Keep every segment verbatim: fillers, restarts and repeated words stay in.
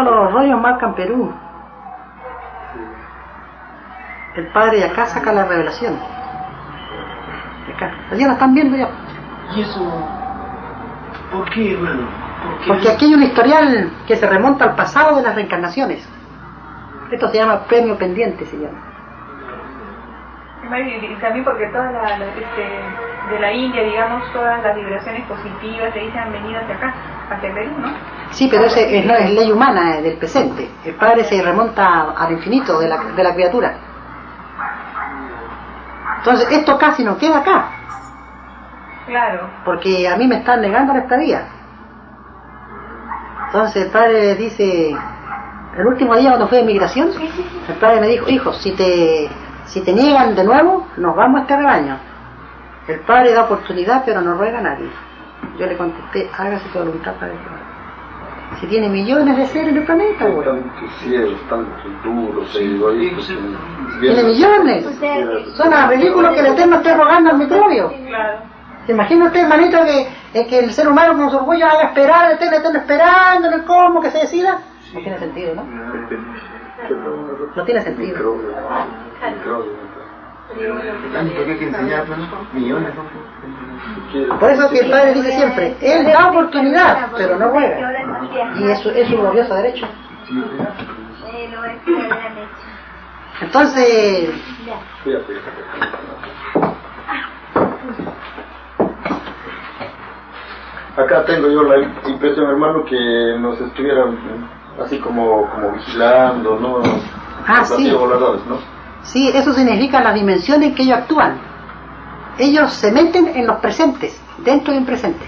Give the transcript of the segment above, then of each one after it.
los rollos marcan Perú. El padre de acá saca la revelación. De acá. Allá la están viendo ya. ¿Y eso por qué, hermano? ¿Por qué? Porque aquí hay un historial que se remonta al pasado de las reencarnaciones. Esto se llama premio pendiente, se llama. Y también porque todas las, la, este, de la India, digamos, todas las vibraciones positivas se dicen han venido hacia acá, hacia Perú, ¿no? Sí, pero ese es, no, es ley humana, del presente. El padre se remonta al infinito de la, de la criatura. Entonces esto casi no queda acá. Claro. Porque a mí me están negando la estadía. Entonces el padre dice, el último día cuando fue de migración, el padre me dijo, hijo, si te si te niegan de nuevo, nos vamos a este rebaño. El padre da oportunidad, pero no ruega a nadie. Yo le contesté, hágase tu voluntad, Padre Jehová. Si tiene millones de seres en el planeta, bueno. Tan duros, egoístas. Tiene millones. Son los ridículos que el Eterno esté rogando al microbio. ¿Se imagina usted, hermanito, que, eh, que el ser humano con su orgullo haga esperar al Eterno, el Eterno esperando en el cómo que se decida? No tiene sentido, ¿no? No tiene sentido. Por eso que el Padre dice siempre, Él da oportunidad, pero no ruega. Y eso es su glorioso derecho. Entonces, acá tengo yo la impresión, hermano, que nos estuvieran así como, como vigilando, ¿no? Ah, sí. Voladores, ¿no? Sí, eso significa las dimensiones en que ellos actúan. Ellos se meten en los presentes, dentro de un presente.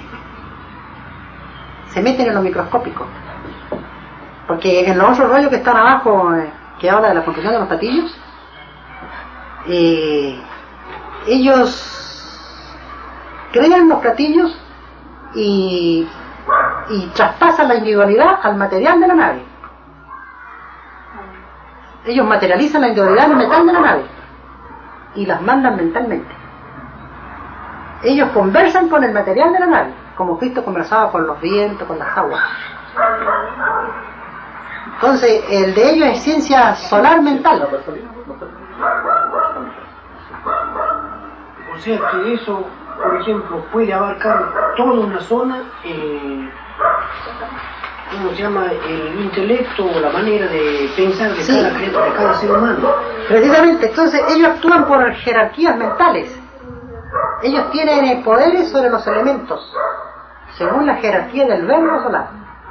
Se meten en lo microscópico. Porque en los otros rollos que están abajo, eh, que habla de la construcción de los platillos, eh, ellos crean los platillos y, y traspasan la individualidad al material de la nave. Ellos materializan la individualidad en el metal de la nave y las mandan mentalmente. Ellos conversan con el material de la nave, como Cristo conversaba con los vientos, con las aguas. Entonces, el de ellos es ciencia solar mental. O sea que eso, por ejemplo, puede abarcar toda una zona, eh, ¿cómo se llama? El intelecto o la manera de pensar de, sí, cada criatura, de cada ser humano. Precisamente, entonces ellos actúan por jerarquías mentales. Ellos tienen poderes sobre los elementos, según la jerarquía del verbo solar.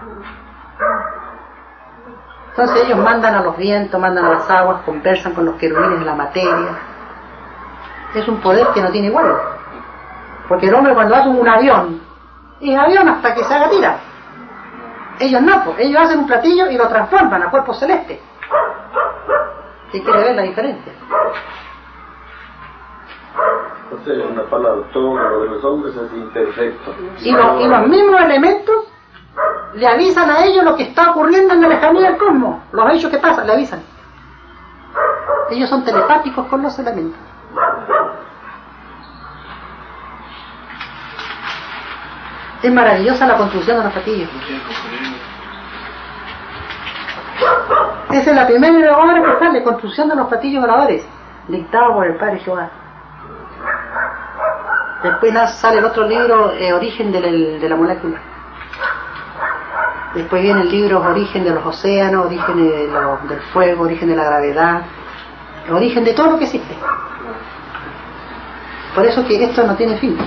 Entonces ellos mandan a los vientos, mandan a las aguas, conversan con los querubines de la materia. Es un poder que no tiene igual. Porque el hombre cuando hace un avión, es avión hasta que se haga tira. Ellos no, pues, ellos hacen un platillo y lo transforman a cuerpo celeste. ¿Sí quiere ver la diferencia? O sea, una palabra, todo lo de los hombres es imperfecto. Y, lo, y los mismos elementos le avisan a ellos lo que está ocurriendo en la lejanía del cosmos. Los hechos que pasan, le avisan. Ellos son telepáticos con los elementos. Es maravillosa la construcción de los platillos. Esa es la primera obra que sale, construcción de los platillos voladores, dictado por el Padre Jehová. Después sale el otro libro, eh, Origen de la, de la molécula. Después viene el libro Origen de los océanos, Origen de lo, del fuego, Origen de la gravedad, Origen de todo lo que existe. Por eso que esto no tiene fin.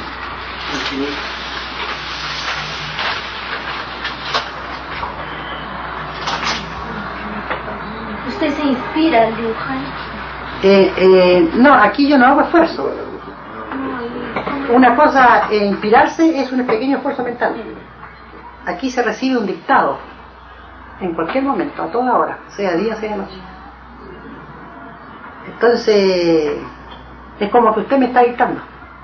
¿Usted se inspira al dibujar? Eh, eh, no, aquí yo no hago esfuerzo. Una cosa, eh, inspirarse es un pequeño esfuerzo mental. Aquí se recibe un dictado, en cualquier momento, a toda hora, sea día, sea noche. Entonces, es como que usted me está dictando.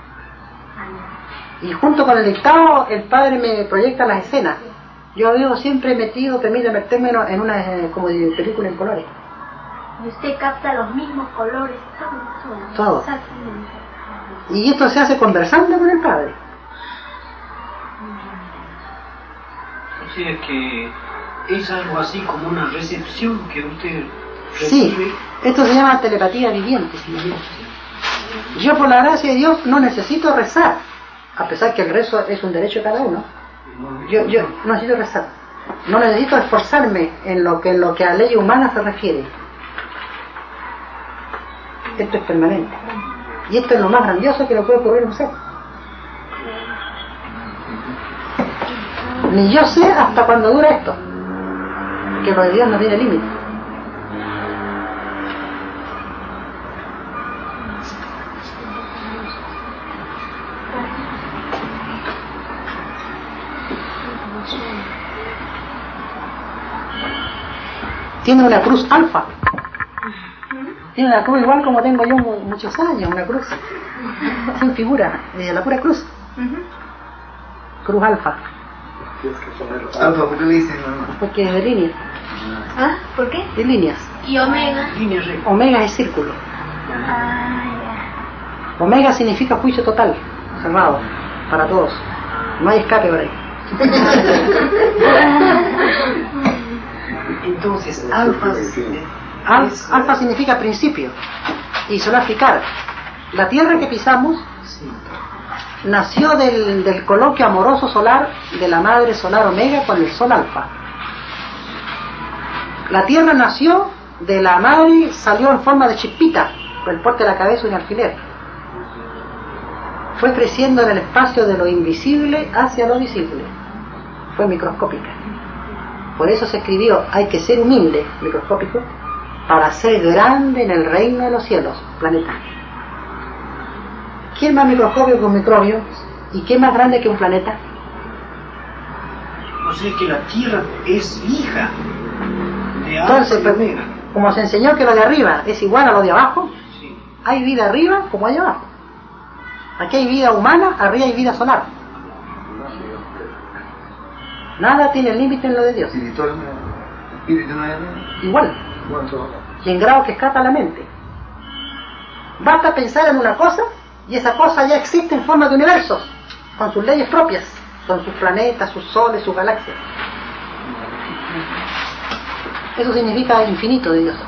Y junto con el dictado, el Padre me proyecta las escenas. Yo vivo siempre metido, permítame el término, en una eh, como de película en colores. Y usted capta los mismos colores, todo, todo. todo. Y esto se hace conversando con el Padre. Así es que es algo así como una recepción que usted recibe. Sí, esto se llama telepatía viviente. ¿Sí? Yo por la gracia de Dios no necesito rezar, a pesar que el rezo es un derecho de cada uno. Yo, yo no necesito rezar, no necesito esforzarme en lo que, en lo que a ley humana se refiere. Esto es permanente. Y esto es lo más grandioso que le puede ocurrir a un ser. Ni yo sé hasta cuándo dura esto, que para Dios no tiene límite. Tiene una cruz alfa. Tiene una cruz igual como tengo yo muchos años, una cruz sin figura, de la pura cruz. Cruz alfa. Alfa, ¿por qué le dicen? Porque es de línea. ¿Ah? ¿Por qué? De líneas. Y omega. Línea recta. Omega es círculo. Ah, ya. Omega significa juicio total, cerrado, para todos. No hay escape por ahí. Entonces, alfa, Al, alfa significa principio. Y solo explicar. La tierra que pisamos sí, nació del, del coloquio amoroso solar de la madre solar Omega con el sol alfa. La tierra nació de la madre, salió en forma de chispita, por el porte de la cabeza y un alfiler. Fue creciendo en el espacio de lo invisible hacia lo visible. Fue microscópica. Por eso se escribió, hay que ser humilde, microscópico, para ser grande en el reino de los cielos, planeta. ¿Quién más microscópico que un microbio? ¿Y quién más grande que un planeta? o sea que la Tierra es hija de Entonces, Alfa y Omega. como se enseñó que lo de arriba es igual a lo de abajo, Sí. hay vida arriba como hay abajo. Aquí hay vida humana, arriba hay vida solar. Nada tiene límite en lo de Dios. Espiritualmente, espíritu no hay nada. Igual. Y en grado que escapa la mente. Basta pensar en una cosa y esa cosa ya existe en forma de universos, con sus leyes propias, con sus planetas, sus soles, sus galaxias. Eso significa infinito de Dios.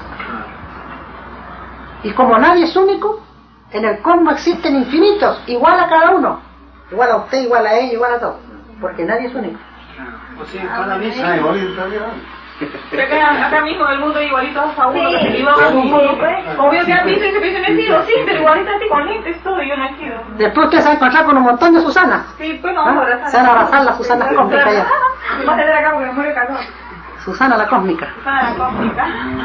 Y como nadie es único, en el cosmos existen infinitos, igual a cada uno, igual a usted, igual a ella, igual a todos, porque nadie es único. O sea, cada vez Ah, hay... igual en realidad. Acá, acá mismo en el mundo hay igualitos a uno Sí. que se equivoca, como, como yo te han visto y se piensan, he sido, sí, pero igualito así con lentes, todo, yo no he sido. Después usted se va a encontrar con un montón de Susanas. Sí, pues no vamos a ¿Ah? abrazar. Se van a abrazar las Susanas cósmicas ya. Va a tener acá porque me muere el calor. Susana la cósmica. Ah, la cósmica.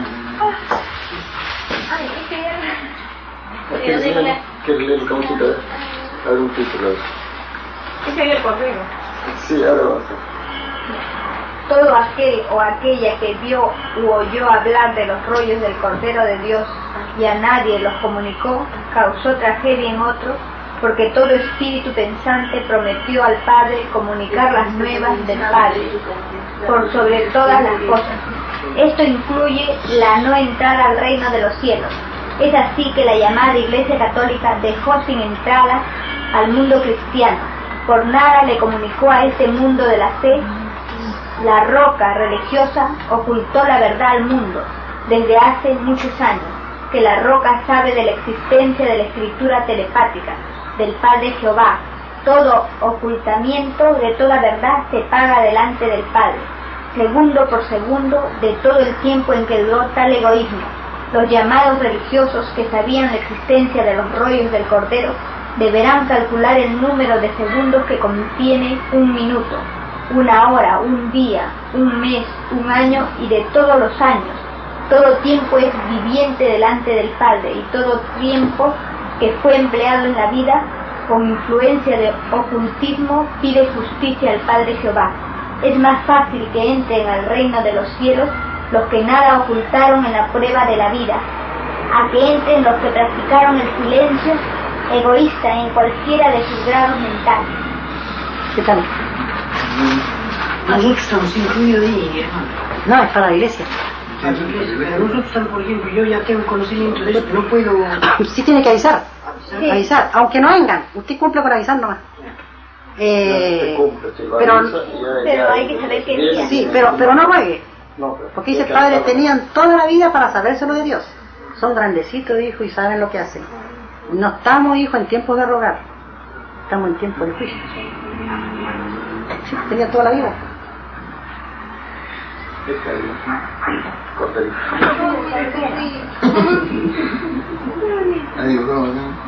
Ay, es que ya... Que le que le el camuchito, a ver un título. Ese es el correo. Sí, ahora va a ser. Todo aquel o aquella que vio u oyó hablar de los rollos del Cordero de Dios y a nadie los comunicó, causó tragedia en otros, porque todo espíritu pensante prometió al Padre comunicar las nuevas del Padre, por sobre todas las cosas. Esto incluye la no entrada al reino de los cielos. Es así que la llamada Iglesia Católica dejó sin entrada al mundo cristiano. Por nada le comunicó a este mundo de la fe. La roca religiosa ocultó la verdad al mundo desde hace muchos años, que la roca sabe de la existencia de la escritura telepática del Padre Jehová. Todo ocultamiento de toda verdad se paga delante del Padre, segundo por segundo de todo el tiempo en que duró tal egoísmo. Los llamados religiosos que sabían la existencia de los rollos del Cordero deberán calcular el número de segundos que contiene un minuto, una hora, un día, un mes, un año y de todos los años. Todo tiempo es viviente delante del Padre y todo tiempo que fue empleado en la vida con influencia de ocultismo pide justicia al Padre Jehová. Es más fácil que entren al reino de los cielos los que nada ocultaron en la prueba de la vida, a que entren los que practicaron el silencio egoísta en cualquiera de sus grados mentales. ¿Qué tal? Nosotros estamos incluidos ahí, hermano. No, es para la iglesia. Nosotros estamos, por ejemplo, yo ya tengo conocimiento de eso, no puedo Sí tiene que avisar, avisar. Sí. avisar, aunque no vengan, usted cumple con avisar nomás. Eh, no cumple, se pero, avisa y ya- pero ya- hay que saber qué día. sí, pero, pero no ruegue. No, pero- Porque dice el ya padre, está. tenían toda la vida para sabérselo de Dios. Son grandecitos, hijo, y saben lo que hacen. No estamos, hijo, en tiempos de rogar. Estamos en tiempos de juicio. Sí, tenían toda la vida. Esta ahí. Corderito. Ahí, ¿cómo?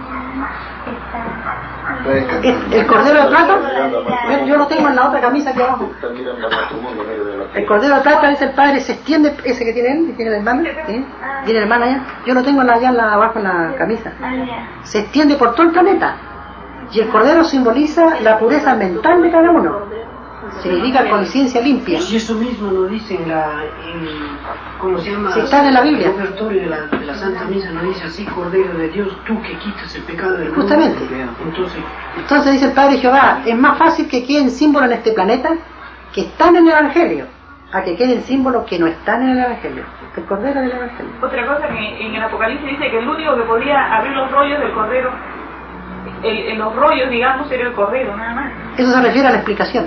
El, el cordero de plata, yo, yo lo tengo en la otra camisa aquí abajo. Está mirando a tu mundo negro de la El cordero de plata, dice el padre, se extiende, ese que tiene él, que tiene la hermana, ¿sí? Tiene la hermana allá. Yo lo tengo en la- allá en la, abajo en la camisa. Se extiende por todo el planeta. Y el cordero simboliza la pureza mental de cada uno. Significa conciencia limpia. Y eso mismo nos dice en la, en, ¿cómo se llama? Sí, está en la Biblia. El ofertorio de la, de la Santa Misa nos dice así, Cordero de Dios, tú que quitas el pecado del mundo. Justamente. Entonces, Entonces dice el Padre Jehová, es más fácil que queden símbolos en este planeta que están en el Evangelio, a que queden símbolos que no están en el Evangelio. El Cordero del Evangelio. Otra cosa que en el Apocalipsis dice que el único que podía abrir los rollos del Cordero, el, en los rollos, digamos, era el Cordero, nada más. Eso se refiere a la explicación.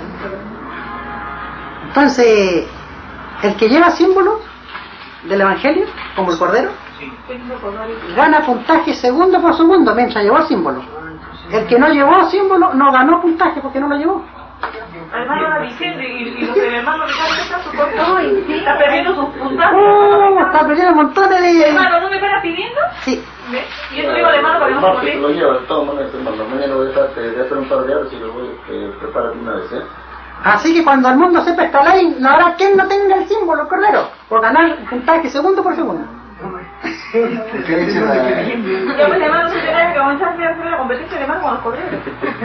Entonces, el que lleva símbolos del Evangelio, como el Cordero, gana puntaje segundo por segundo mientras llevó símbolo. El que no llevó símbolo no ganó puntaje porque no lo llevó. Además lo diciendo, y, y los del hermano Ricardo está su corto, está perdiendo sus puntajes. ¡Oh! Está perdiendo montones de... Hermano, ¿no me estás pidiendo? Sí. ¿Ves? Y eso digo al hermano para que no se Marco, te lo moleste. lleva de todas maneras, hermano. Mañana voy a estar, te voy a hacer un par de horas y lo voy a eh, preparar de una vez, ¿eh? Así que cuando el mundo sepa esta ley, no habrá quien no tenga el símbolo Cordero, por ganar puntaje segundo por segundo. ¿Qué dice la- Ya pues hermano, se tiene que comenzar a hacer la competencia de hermano con los corderos.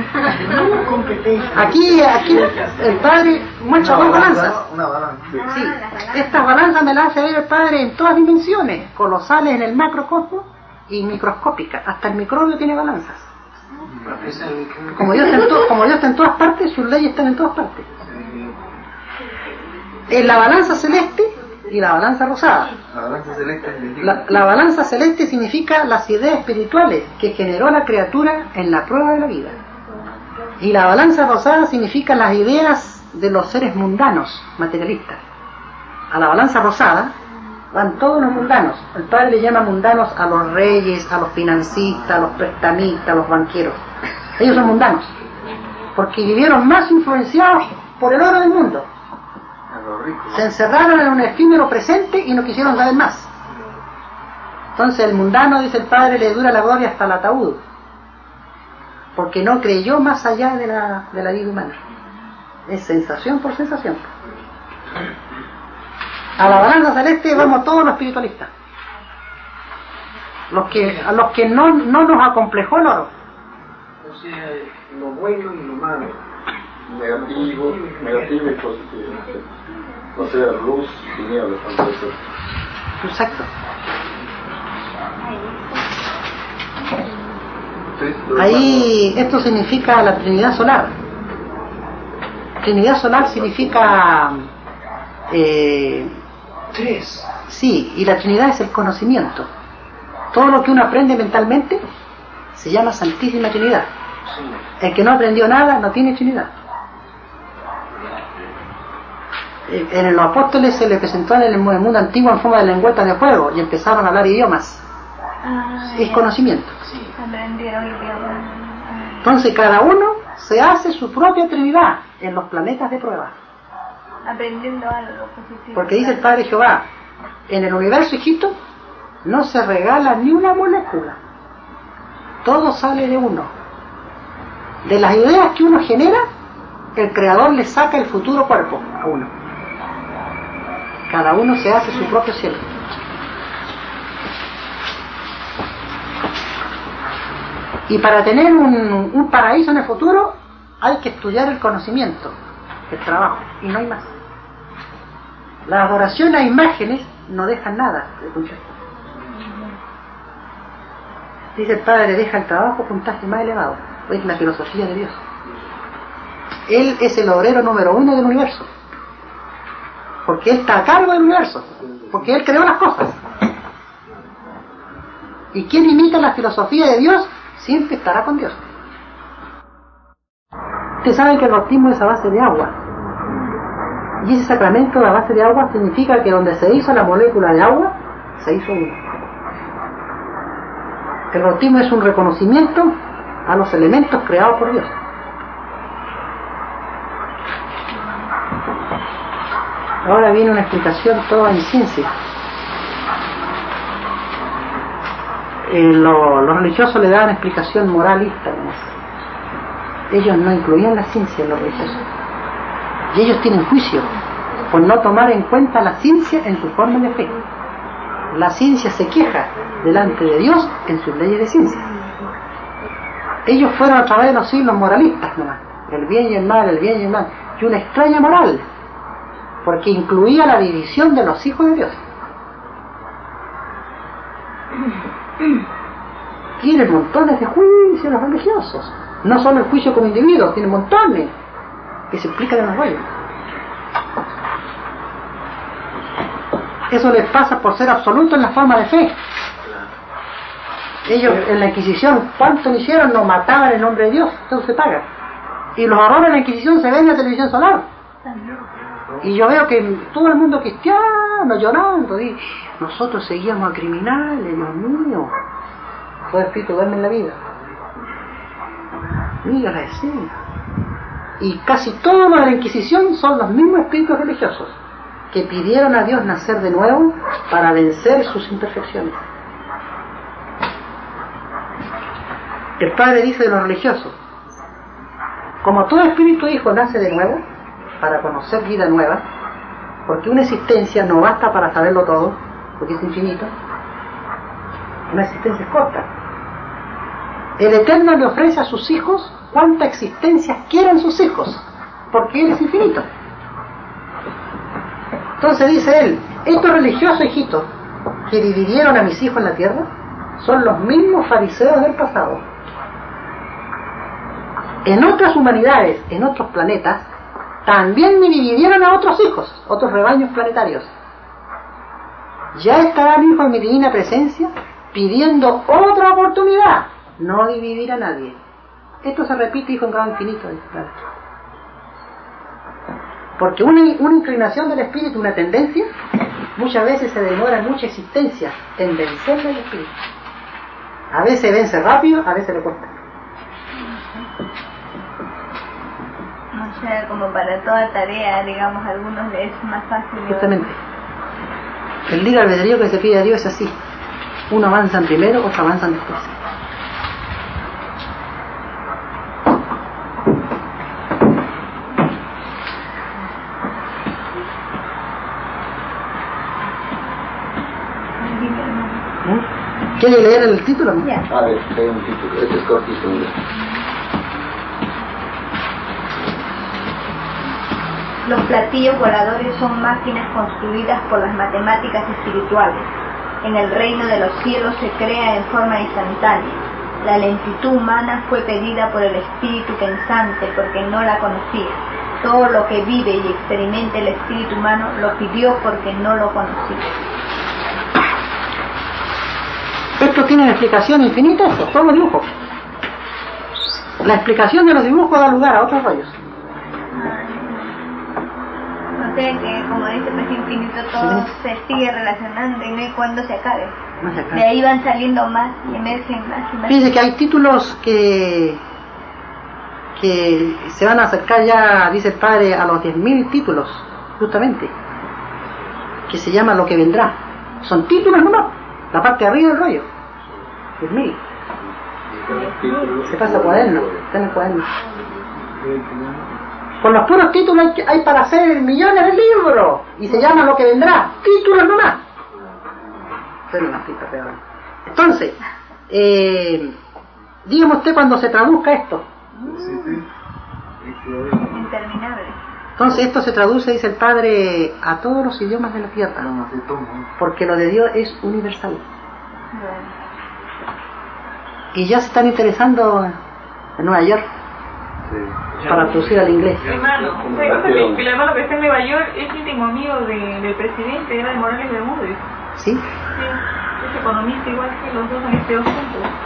Aquí, aquí, el Padre muestra dos balanzas. Una balanza. Sí, estas balanzas me las hace ver el Padre en todas dimensiones, colosales en el macrocosmos y microscópicas. Hasta el microbio tiene balanzas. Como Dios está en, to- como Dios está en todas partes, sus leyes están en todas partes. En la balanza celeste y la balanza rosada. La balanza celeste indica- La, la balanza celeste significa las ideas espirituales que generó la criatura en la prueba de la vida. Y la balanza rosada significa las ideas de los seres mundanos, materialistas. A la balanza rosada van todos los mundanos. El Padre le llama mundanos a los reyes, a los financistas, a los prestamistas, a los banqueros. Ellos son mundanos, porque vivieron más influenciados por el oro del mundo. a los ricos. Se encerraron en un efímero presente y no quisieron saber más. Entonces el mundano, dice el Padre, le dura la gloria hasta el ataúd, porque no creyó más allá de la, de la vida humana. Es sensación por sensación. A la balanza celeste vamos todos los espiritualistas, los que, a los que no, no nos acomplejó el oro. o sea, lo bueno y lo malo. Negativo, negativo y positivo. O sea, luz, tinieblas, tanto eso. Exacto. Sí. Ahí esto significa la Trinidad solar. Trinidad solar significa eh, Tres. sí, y la Trinidad es el conocimiento. Todo lo que uno aprende mentalmente se llama Santísima Trinidad. Sí. El que no aprendió nada no tiene Trinidad. Eh, En los apóstoles se le presentó en el mundo antiguo en forma de lengüeta de fuego y empezaron a hablar idiomas. Ah, Es conocimiento. aprendieron idiomas. Entonces cada uno se hace su propia Trinidad en los planetas de prueba. Aprendiendo algo positivo. Porque dice el Padre Jehová, en el universo hijito no se regala ni una molécula. Todo sale de uno. De las ideas que uno genera, el Creador le saca el futuro cuerpo a uno. Cada uno se hace su propio cielo. Y para tener un, un paraíso en el futuro hay que estudiar el conocimiento, el trabajo, y no hay más. La adoración a imágenes no dejan nada de escuchar. Dice el Padre, deja el trabajo puntaje más elevado. Es la filosofía de Dios. Él es el obrero número uno del universo, porque Él está a cargo del universo, porque Él creó las cosas. Y quien imita la filosofía de Dios siempre estará con Dios. Ustedes saben que el bautismo es a base de agua. Y ese sacramento a base de agua significa que donde se hizo la molécula de agua, se hizo uno. El bautismo es un reconocimiento a los elementos creados por Dios. Ahora viene una explicación toda en ciencia. Eh, lo, los religiosos le daban explicación moralista, ¿no? Ellos no incluían la ciencia en los religiosos. Y ellos tienen juicio por no tomar en cuenta la ciencia en su forma de fe. La ciencia se queja delante de Dios en sus leyes de ciencia. Ellos fueron a través de los siglos moralistas nomás, el bien y el mal, el bien y el mal, y una extraña moral, porque incluía la división de los hijos de Dios. Tienen montones de juicios los religiosos, no solo el juicio como individuos, tienen montones que se explican en los rollos. Eso les pasa por ser absoluto en la forma de fe. Ellos en la Inquisición, ¿cuánto lo hicieron? No mataban en nombre de Dios, todo se paga. Y los horrores de la Inquisición se ven en la televisión solar. Y yo veo que todo el mundo cristiano llorando, y nosotros seguíamos a criminales, Dios mío. Todo espíritu duerme en la vida. Mira la escena. Y casi todos los de la Inquisición son los mismos espíritus religiosos que pidieron a Dios nacer de nuevo para vencer sus imperfecciones. El Padre dice de los religiosos: como todo espíritu hijo nace de nuevo para conocer vida nueva, porque una existencia no basta para saberlo todo, porque es infinito, una existencia es corta. El Eterno le ofrece a sus hijos cuántas existencias quieran sus hijos, porque Él es infinito. Entonces dice Él: estos religiosos hijitos que dividieron a mis hijos en la tierra son los mismos fariseos del pasado. En otras humanidades, en otros planetas, también me dividieron a otros hijos, otros rebaños planetarios. Ya estarán hijos en mi divina presencia pidiendo otra oportunidad, no dividir a nadie. Esto se repite, hijo, en grado infinito. Porque una, una inclinación del espíritu, una tendencia, muchas veces se demora mucha existencia en vencerle al espíritu. A veces vence rápido, a veces le cuesta. O sea, como para toda tarea, digamos, a algunos les es más fácil. Justamente. El libre albedrío que se pide a Dios es así. Uno avanza primero, otros avanzan después. ¿Quiere leer el título? Ya. A ver, hay un título, este es cortito. Mira. Los platillos voladores son máquinas construidas por las matemáticas espirituales. En el reino de los cielos se crea en forma instantánea. La lentitud humana fue pedida por el espíritu pensante porque no la conocía. Todo lo que vive y experimenta el espíritu humano lo pidió porque no lo conocía. Esto tiene una explicación infinita, esto, son los dibujos. La explicación de los dibujos da lugar a otros rollos. O sea que, como dice, pues infinito, todo sí. Se sigue relacionando y no hay cuándo se acabe. No se acabe. De ahí van saliendo más y emergen más y más. Fíjense que hay títulos que que se van a acercar ya, dice el Padre, a los diez mil títulos, justamente, que se llama Lo que vendrá. Son títulos nomás, la parte de arriba del rollo. diez mil. Se pasa cuaderno, está en el cuaderno. Con los puros títulos hay, hay para hacer millones de libros y se llama Lo que vendrá, títulos nomás. Pero una pista peor. Entonces, eh, dígame usted cuando se traduzca esto. Interminable. Entonces esto se traduce, dice el Padre, a todos los idiomas de la tierra, porque lo de Dios es universal. Y ya se están interesando en Nueva York para traducir al inglés. Hermano, que el hermano que está en Nueva York es íntimo amigo de, del presidente, era de Morales Bermúdez. ¿Sí? Sí, es economista igual que los dos han estudiado juntos.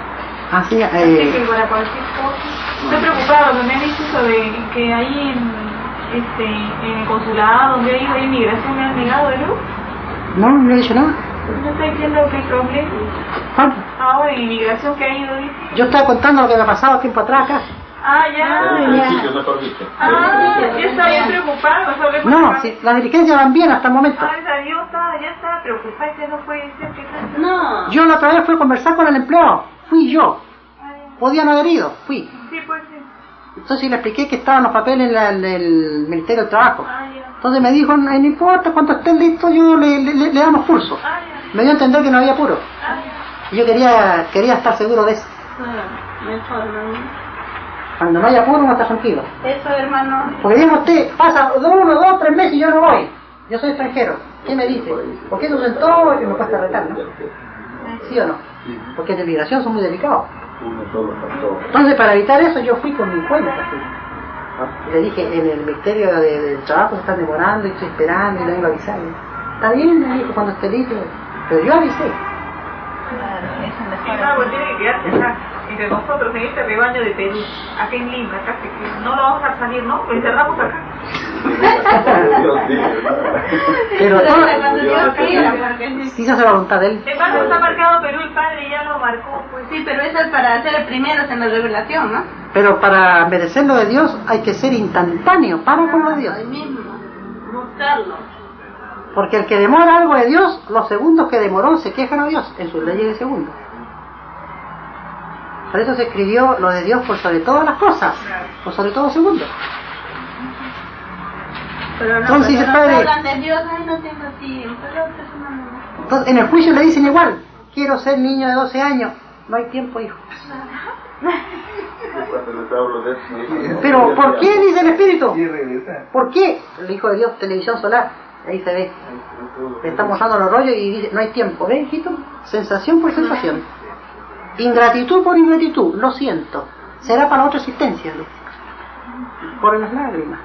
Así, Así eh, que para cualquier cosa. Estoy preocupado, que me han dicho eso de que ahí en, este, en el consulado, donde he ido a inmigración, me han negado de luz. no, no he dicho nada. No estoy diciendo que hay problema. ¿Cuándo? Ahora en inmigración que ha ido, dice. Yo estaba contando lo que me ha pasado tiempo atrás acá. Ah, ya. En el sitio mejor visto. Ah, yo estaba bien preocupado. Sobre No, si, las diligencias van bien hasta el momento. Ay, Dios, estaba, ya estaba preocupada, que no puede ser que tanto. No. Yo la otra vez fui a conversar con el empleado. Fui yo. Podían haber ido. Fui. Sí, pues sí. Entonces le expliqué que estaban los papeles en la- en el Ministerio del Trabajo. Ah, ya. Entonces me dijo, no, no importa, cuando estén listos yo le, le, le- le damos curso. Ah, ya. Me dio a entender que no había apuro. Ah, ya. Y yo quería quería estar seguro de eso. Mejor, ¿no? Cuando no haya apuro uno está tranquilo. Eso, hermano. Porque diga usted, pasa uno, dos, tres meses y yo no voy. Yo soy extranjero. ¿Qué me dice? ¿Por qué no sentó y me cuesta retar, no? ¿Sí o no? Porque de migración son muy delicados. Uno solo pasó. Entonces, para evitar eso, yo fui con mi cuenta. fui. Y le dije, en el Ministerio de, del Trabajo se están demorando y estoy esperando y le vengo a avisar. Está bien, me dijo, cuando esté listo. Pero yo avisé. Claro, eso es Sí, mejor. no, pues tiene que quedarse acá, entre nosotros, en este rebaño de Perú, acá en Lima, acá, que que no lo vamos a salir, ¿no? Lo encerramos acá. Dios libre, Pero todo, Cuando Dios quiera, porque sí. sí se hace la voluntad de él. Hermano, está marcado Perú, el padre ya lo marcó, pues. Sí, pero eso es para ser el primero en la revelación, ¿no? Pero para merecer lo de Dios hay que ser instantáneo, para con lo de Dios. Ahí mismo, buscarlo. Porque el que demora algo de Dios, los segundos que demoró se quejan a Dios en sus leyes de segundo. Por eso se escribió lo de Dios por sobre todas las cosas, por sobre todo segundo. Pero no, Entonces, pero el no padre- hablan de Dios, ay, no tengo tiempo, pero otra semana no. Entonces, en el juicio le dicen igual, quiero ser niño de doce años, no hay tiempo, hijo. Cuando les hablo de eso, me dicen, Pero, ¿por qué dice el Espíritu? Y regresa. ¿Por qué? El Hijo de Dios, televisión solar, ahí se ve. Le está mostrando los rollos y dice, no hay tiempo. ¿Ven, hijito? Sensación por sensación. Ingratitud por ingratitud, lo siento. Será para otra existencia, Luz. Por las lágrimas.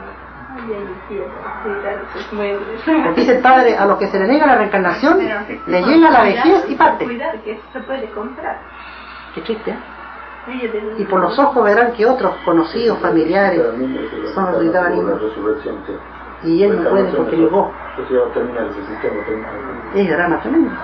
Dice el Padre, a los que se le niega la reencarnación, le llega la vejez y parte. Cuidar que eso se puede comprar. Qué triste, ¿eh? Y por los ojos verán que otros conocidos, familiares, son resucitados la niños. resurrección, sí. Y él no puede porque llegó. Entonces ya termina ese sistema, termina. Es drama tremendo.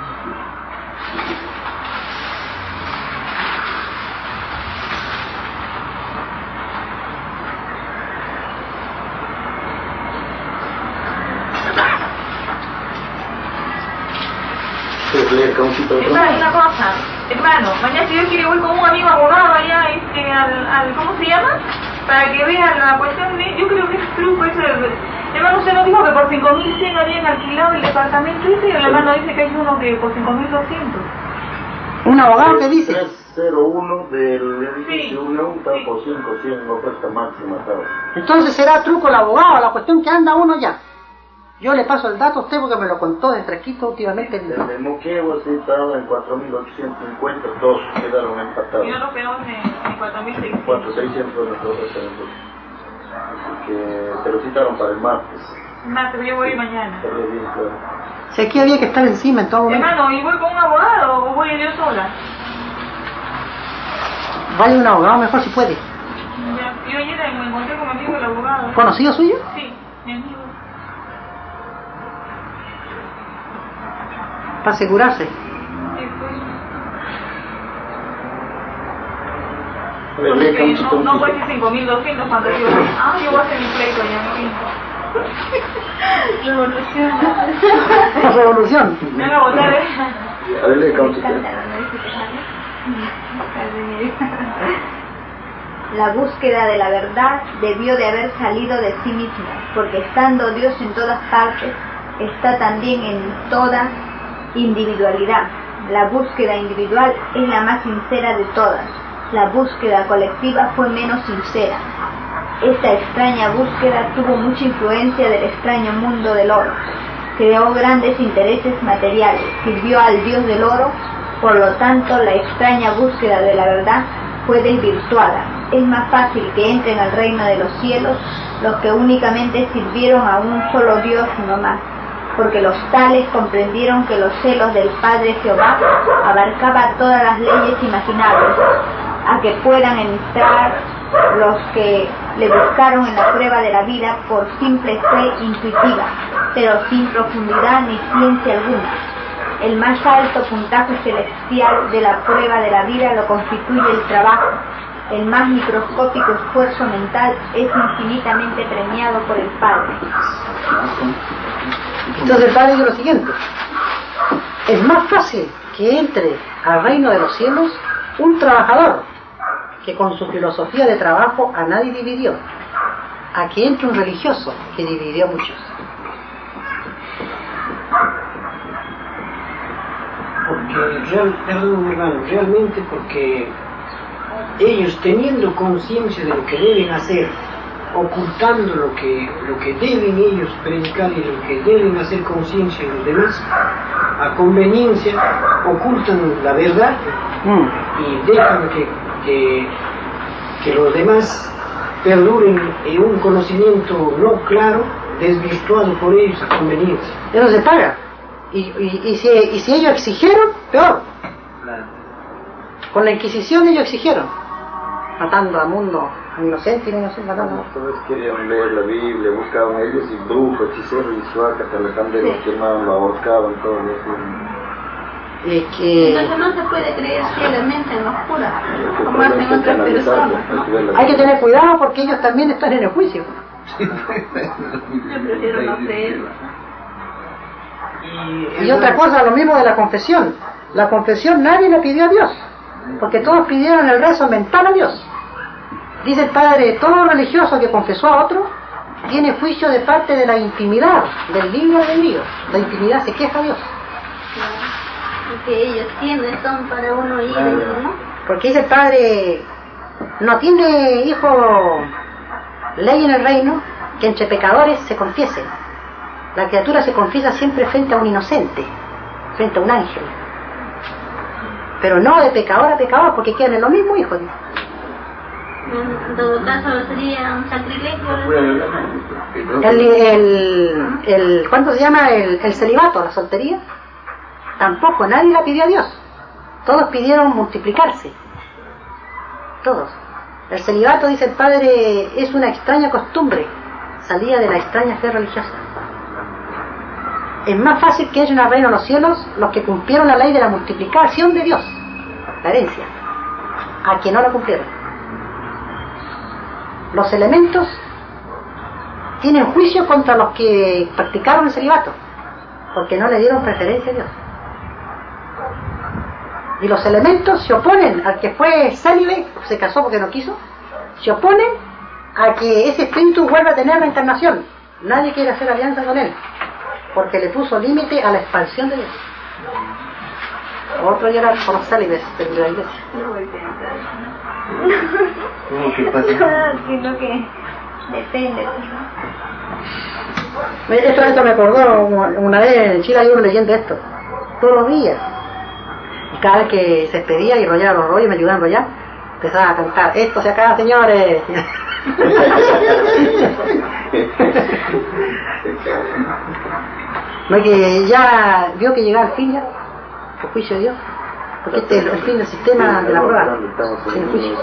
¿Quieres leer Caucito de Hermano, una cosa, hermano, mañana si Dios quiere voy con un amigo abogado allá, este, al, al, ¿cómo se llama? Para que vean la cuestión de, yo creo que es truco eso de, hermano, usted nos dijo que por cinco mil cien habían alquilado el departamento ese, y el hermano dice que hay uno que por cinco mil doscientos. Un abogado que dice, tres cero uno del edificio Sí. uno está Sí. por cinco cien, oferta máxima, ¿sabes? entonces será truco el abogado, la cuestión que anda uno ya. Yo le paso el dato a usted porque me lo contó de fresquito últimamente. El de Moquegua sí estaba en cuatro mil ochocientos cincuenta, dos quedaron empatados. Y no nos quedamos en, en cuatro mil seiscientos. cuatro mil seiscientos nuestro referendo. Así que te lo citaron para el martes. Más, pero yo voy mañana. Estaría bien, claro. Si aquí había que estar encima en todo momento. Hermano, ¿y voy con un abogado o voy yo sola? Vaya un abogado mejor si puede. Ya, yo ayer me encontré con mi amigo el abogado. ¿Conocido suyo? Sí, mi amigo. Para asegurarse. Sí, pues. A ver, lee Porque Caucito no, un no poquito. cueste cinco mil doscientos cuando yo, ah, yo voy a hacer mi pleito ya, en fin. Revolución. La revolución. Me van a votar, ¿eh? A ver, lee Caucito. La búsqueda de la verdad debió de haber salido de sí misma, porque estando Dios en todas partes, está también en toda individualidad. La búsqueda individual es la más sincera de todas. La búsqueda colectiva fue menos sincera. Esta extraña búsqueda tuvo mucha influencia del extraño mundo del oro. Creó grandes intereses materiales, sirvió al dios del oro, por lo tanto la extraña búsqueda de la verdad fue desvirtuada. Es más fácil que entren al reino de los cielos los que únicamente sirvieron a un solo dios no más. porque los tales comprendieron que los celos del Padre Jehová abarcaba todas las leyes imaginables, a que puedan entrar los que le buscaron en la prueba de la vida por simple fe intuitiva, pero sin profundidad ni ciencia alguna. El más alto puntaje celestial de la prueba de la vida lo constituye el trabajo. El más microscópico esfuerzo mental es infinitamente premiado por el Padre. Entonces el Padre dice lo siguiente: es más fácil que entre al reino de los cielos un trabajador que con su filosofía de trabajo a nadie dividió, a que entre un religioso que dividió a muchos. Porque, real, perdón hermano, realmente porque ellos teniendo conciencia de lo que deben hacer, ocultando lo que, lo que deben ellos predicar y lo que deben hacer conciencia en los demás, a conveniencia ocultan la verdad mm. y dejan que, que, que los demás perduren en un conocimiento no claro, desvirtuado por ellos a conveniencia. Eso se paga. Y, y, y, si, y si ellos exigieron, peor. Claro. Con la Inquisición ellos exigieron, matando a mundo inocente y no inocente, matando. Todos querían leer la Biblia, buscaban ellos y brujos, hechiceros y suacas, alejandros, sí. quemaban, lo ahorcaban, todo eso. Y que... Entonces no se puede creer ciegamente en los curas, como hacen otras personas. Hay que tener cuidado porque ellos también están en el juicio. Yo prefiero no creerlo. Y, y otra cosa, lo mismo de la confesión. La confesión nadie le pidió a Dios, porque todos pidieron el rezo mental a Dios. Dice el Padre: todo religioso que confesó a otro tiene juicio de parte de la intimidad, del libro de Dios. La intimidad se queja a Dios. Porque ellos tienen, son para uno ir, ¿no? Porque dice el Padre: no tiene, hijo, ley en el reino que entre pecadores se confiesen. La criatura se confiesa siempre frente a un inocente, frente a un ángel, pero no de pecador a pecador, porque quedan en lo mismo, hijo. En todo caso sería un sacrilegio. El, el, el, ¿cuánto se llama? El, el celibato, la soltería. Tampoco, nadie la pidió a Dios. Todos pidieron multiplicarse. Todos. El celibato, dice el Padre, es una extraña costumbre, salida de la extraña fe religiosa. Es más fácil que entren al reino de los cielos los que cumplieron la ley de la multiplicación de Dios, la herencia, a que no la cumplieron. Los elementos tienen juicio contra los que practicaron el celibato, porque no le dieron preferencia a Dios. Y los elementos se oponen al que fue célibe, se casó porque no quiso, se oponen a que ese espíritu vuelva a tener la encarnación. Nadie quiere hacer alianza con él, porque le puso límite a la expansión de Dios. Otro ya era por los célibes de la iglesia. ¿Cómo que pasa? Sino que depende. Esto, esto me acordó, una vez en Chile hay uno leyendo esto, todos los días. Y cada vez que se despedía y enrollaba los rollos, me ayudaba a enrollar, empezaba a cantar: esto se acaba, señores. No, que ya vio que llegaba el fin ya, el juicio de Dios, porque este es el fin del sistema de la prueba, sin el juicio.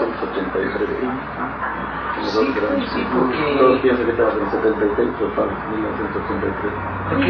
Sí, sí, porque... Todos piensan que estamos en setenta y seis, pero estamos en mil novecientos ochenta y tres.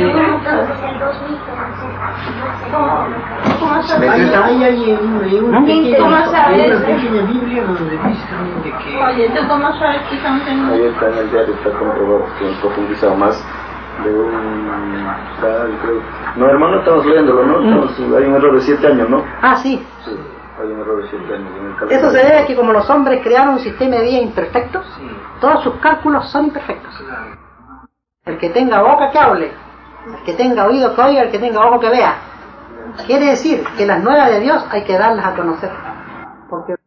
¿Cómo sabes? Ahí hay una pequeña Biblia donde dice también de que... Oye, ¿tú cómo sabes que estamos en...? Ahí está en el diario, está comprobado que han profundizado más de un... creo... No, hermano, estamos leyéndolo, ¿no? Estamos... Hay un error de siete años, ¿no? Ah, sí. Sí. Hay un error de siete años en el calendario. Eso se debe a que como los hombres crearon un sistema de vida imperfecto, sí, todos sus cálculos son imperfectos. Claro. El que tenga boca que hable, el que tenga oído que oiga, el que tenga ojo que vea. Quiere decir que las nuevas de Dios hay que darlas a conocer, porque